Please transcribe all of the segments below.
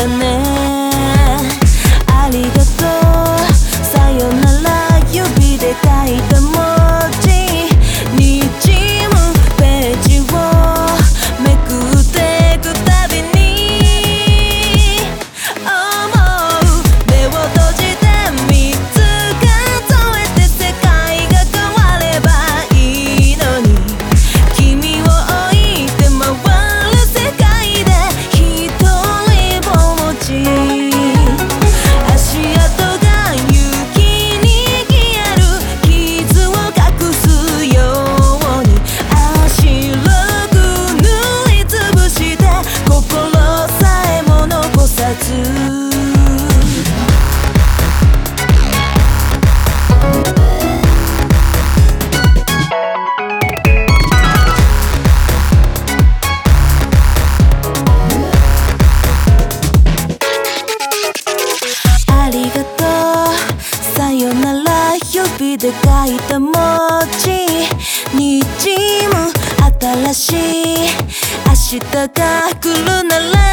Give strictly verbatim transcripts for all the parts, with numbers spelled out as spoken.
だね。ありがとうさよなら指で書いた文字にじむページをめくってくたびに思う。目を閉じてみっつ数えて世界が変わればいいのに、君を置いて回る世界で一人ぼっち。足跡が雪に消える傷を隠すように足白く塗りつぶして心さえも残さず。ありがとうさよなら指で書いた文字にじむ新しい明日が来るなら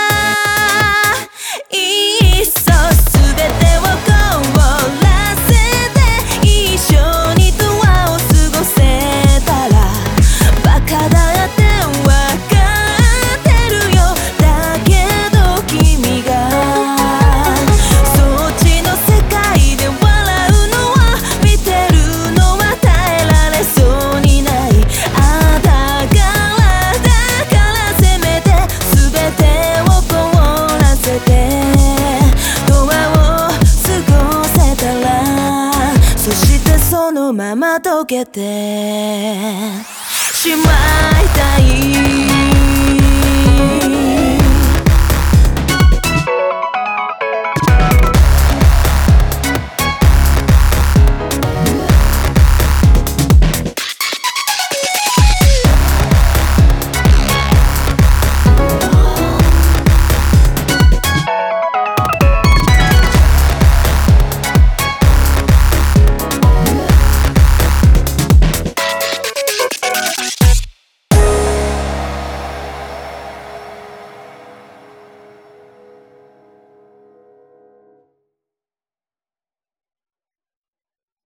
いっそすべてを凍らせて一緒にドアを過ごせたらバカだってわかってるよ。だけど君がそっちの世界で笑うのは見てるのは耐えられそうにない。あだからだからせめて全てを凍らせてドアを過ごせたら、そしてそのまま溶けてしまいたい。